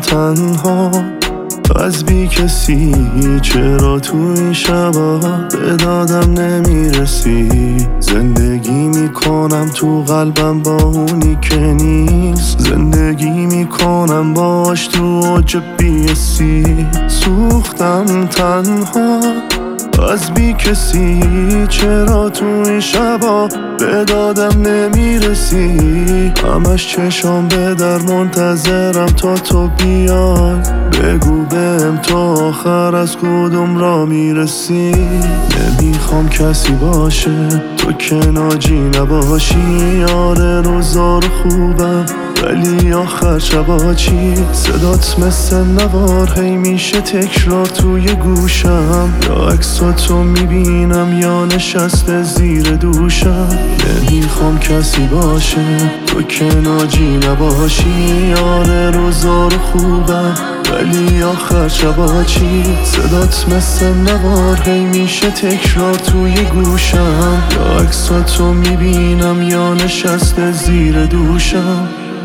تنها از بی کسی، چرا تو این شبا به دادم نمیرسی؟ زندگی میکنم تو قلبم با اونی که نیست، زندگی میکنم باش تو اوج بیسی. سوختم تنها از بی کسی، چرا تو این شبا به دادم نمیرسی؟ همش چشام به در منتظرم تا تو بیای، بگو بهم تو آخر از کدوم را میرسی. نمیخوام کسی باشه تو که ناجی نباشی، آره روزا رو خوبم ولی آخر شبا چی؟ صدات مثل نوار هی میشه تکرار توی گوشم، یا عکساتو میبینم یا نشسته زیر دوشم. نمیخوام کسی باشه تو که ناجی نباشی، آره روزا رو خوبم ولی آخر شبا چی؟ صدات مثل نوار هی میشه تکرار توی گوشم، یا عکساتو میبینم یا نشسته زیر دوشم.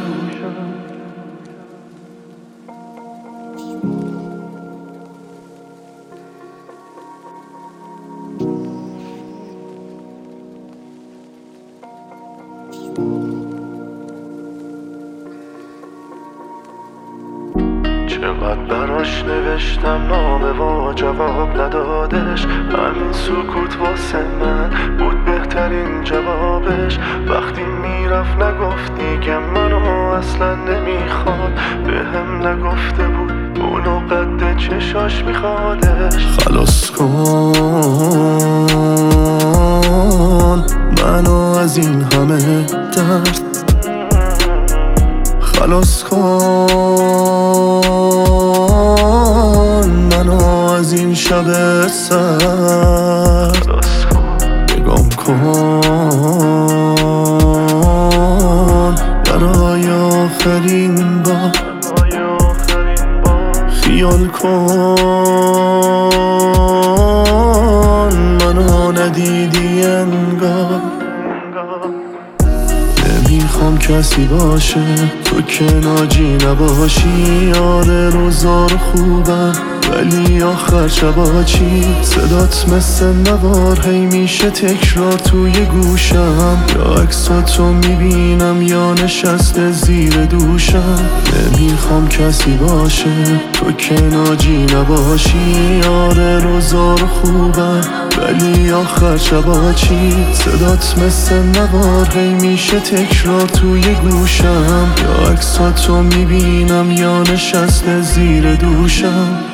چقدر براش نوشتم نامه و جواب ندادش، همین سکوت واسه من بود بهترین جوابش. وقتی میرفت نگفت دیگه منو اصلا نمیخواد، بهم نگفته بود اونو قد چشاش میخوادش. خلاص کن منو از این همه درد، خلاص کن منو از این شب سرد. نگام کن برای آخرین بار، خیال کن منو ندیدی انگار. نمیخوام کسی باشه تو که ناجی نباشی، آره روزا رو خوبم ولی آخر شبا چی؟ صدات مثل نوار هی میشه تکرار توی گوشم، یا عکساتو میبینم یا نشسته زیر دوشم. نمیخوام کسی باشه تو که ناجی نباشی، آره روزا رو خوبم ولی آخر شبا چی؟ صدات مثل نوار هی میشه تکرار توی گوشم، یا عکساتو میبینم یا نشسته زیر دوشم.